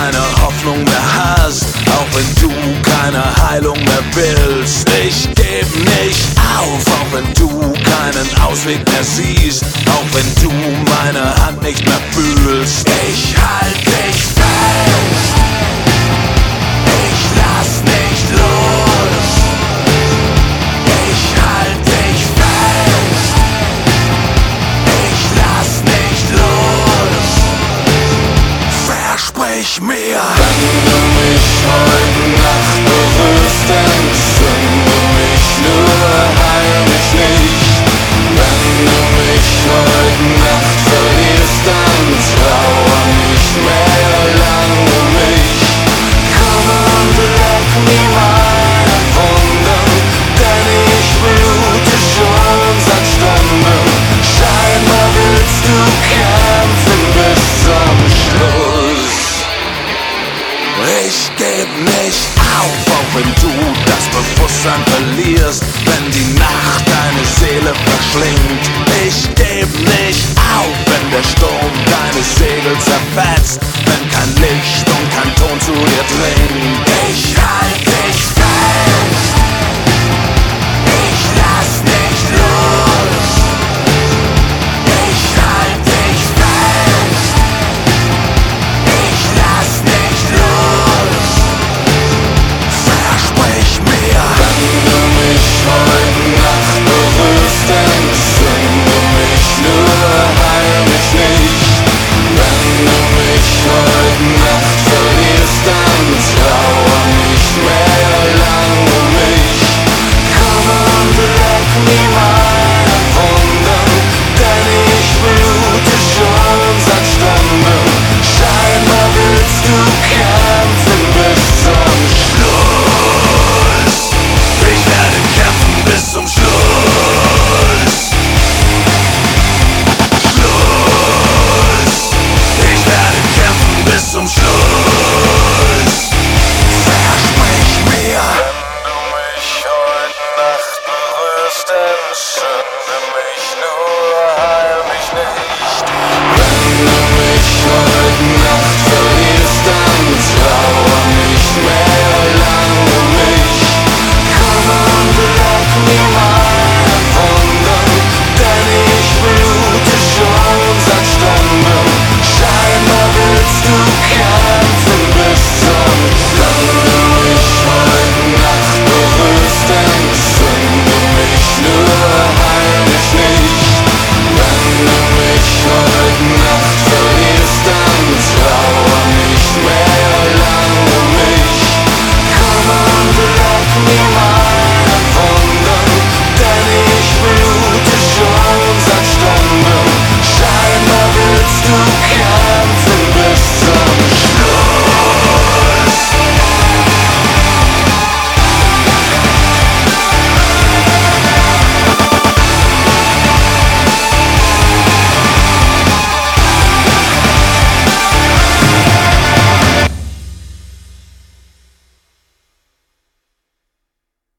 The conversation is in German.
keine Hoffnung mehr hast, auch wenn du keine Heilung mehr willst. Ich geb nicht auf, auch wenn du keinen Ausweg mehr siehst, auch wenn du meine Hand nicht mehr fühlst. Ich halt dich fest, ich lass nicht los. Ich halt dich fest, ich lass nicht los. Versprich mir, wenn du mich heute Nacht berührst, entzünde mich nur heimlich nicht. Wenn du mich heute Nacht verlierst, dann trauer nicht mehr lange mich. Komm und leck mir meine Wunden, denn ich blute schon seit Stunden. Scheinbar willst du kämpfen bis zum Schluss. Ich geb nicht auf, auch wenn du das Bewusstsein verlierst, wenn die Nacht deine Seele verschlingt. Ich geb nicht auf, wenn der Sturm deine Segel zerfetzt, wenn kein Licht und kein Ton